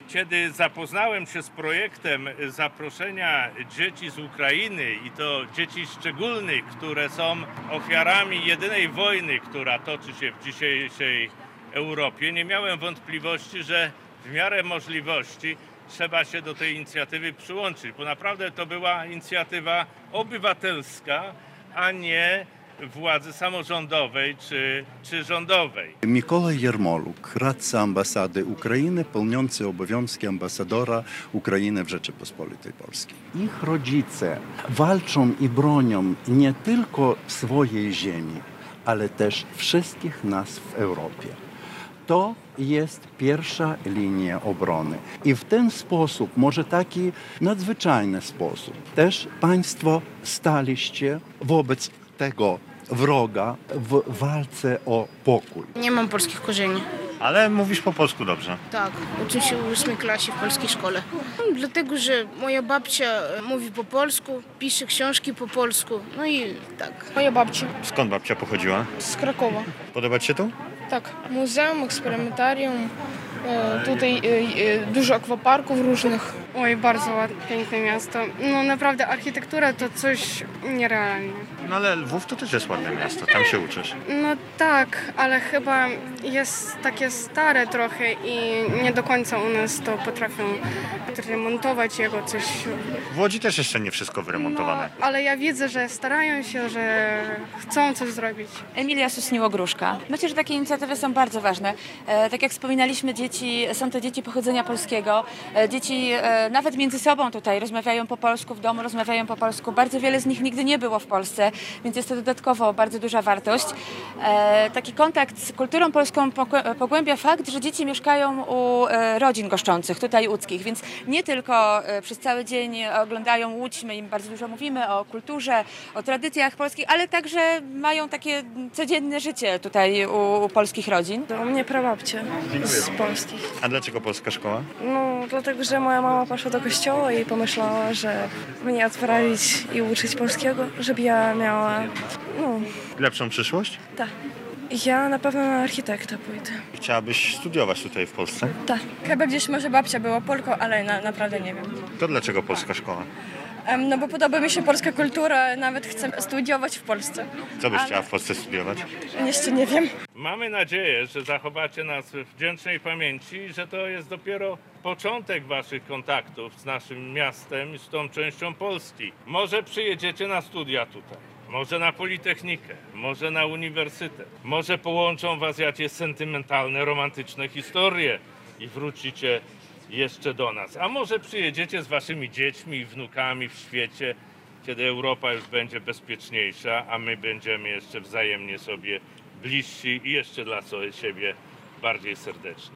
Kiedy zapoznałem się z projektem zaproszenia dzieci z Ukrainy i to dzieci szczególnych, które są ofiarami jedynej wojny, która toczy się w dzisiejszej Europie, nie miałem wątpliwości, że w miarę możliwości trzeba się do tej inicjatywy przyłączyć, bo naprawdę to była inicjatywa obywatelska, a nie władzy samorządowej czy rządowej. Mikołaj Jarmoluk, radca ambasady Ukrainy, pełniący obowiązki ambasadora Ukrainy w Rzeczypospolitej Polskiej. Ich rodzice walczą i bronią nie tylko swojej ziemi, ale też wszystkich nas w Europie. To jest pierwsza linia obrony. I w ten sposób, może taki nadzwyczajny sposób, też państwo staliście wobec tego wroga w walce o pokój. Nie mam polskich korzeni. Ale mówisz po polsku dobrze. Tak, uczę się w 8 klasie w polskiej szkole. Dlatego, że moja babcia mówi po polsku, pisze książki po polsku. No i tak. Moja babcia Skąd babcia pochodziła? z Krakowa. Podoba ci się tu? Tak, muzeum, eksperymentarium, tutaj dużo akwaparków różnych. Oj, bardzo ładne, piękne miasto. No naprawdę architektura to coś nierealne. No ale Lwów to też jest ładne miasto, tam się uczysz. No tak, ale chyba jest takie stare trochę i nie do końca u nas to potrafią remontować jego coś. W Łodzi też jeszcze nie wszystko wyremontowane. No, ale ja widzę, że starają się, że chcą coś zrobić. Emilia Susniło-Gruszka. Myślę, że takie inicjatywy są bardzo ważne. Tak jak wspominaliśmy, są to dzieci pochodzenia polskiego. Dzieci nawet między sobą tutaj rozmawiają po polsku, w domu rozmawiają po polsku. Bardzo wiele z nich nigdy nie było w Polsce, więc jest to dodatkowo bardzo duża wartość. Taki kontakt z kulturą polską pogłębia fakt, że dzieci mieszkają u rodzin goszczących, tutaj łódzkich, więc nie tylko przez cały dzień oglądają Łódź, my im bardzo dużo mówimy o kulturze, o tradycjach polskich, ale także mają takie codzienne życie tutaj u polskich rodzin. U mnie prababcia z Polski. A dlaczego polska szkoła? No, dlatego, że moja mama poszła do kościoła i pomyślała, że mnie odprawić i uczyć polskiego, żeby ja miała, Lepszą przyszłość? tak. Ja na pewno na architekta pójdę. Chciałabyś studiować tutaj w Polsce? Tak. Chyba gdzieś może babcia była Polką, ale naprawdę nie wiem. To dlaczego polska szkoła? No bo podoba mi się polska kultura, nawet chcę studiować w Polsce. Co byś chciała w Polsce studiować? Jeszcze nie wiem. Mamy nadzieję, że zachowacie nas w wdzięcznej pamięci i że to jest dopiero początek waszych kontaktów z naszym miastem i z tą częścią Polski. Może przyjedziecie na studia tutaj, może na Politechnikę, może na uniwersytet, może połączą was jakieś sentymentalne, romantyczne historie i wrócicie jeszcze do nas. A może przyjedziecie z waszymi dziećmi i wnukami w świecie, kiedy Europa już będzie bezpieczniejsza, a my będziemy jeszcze wzajemnie sobie bliżsi i jeszcze dla siebie bardziej serdeczni.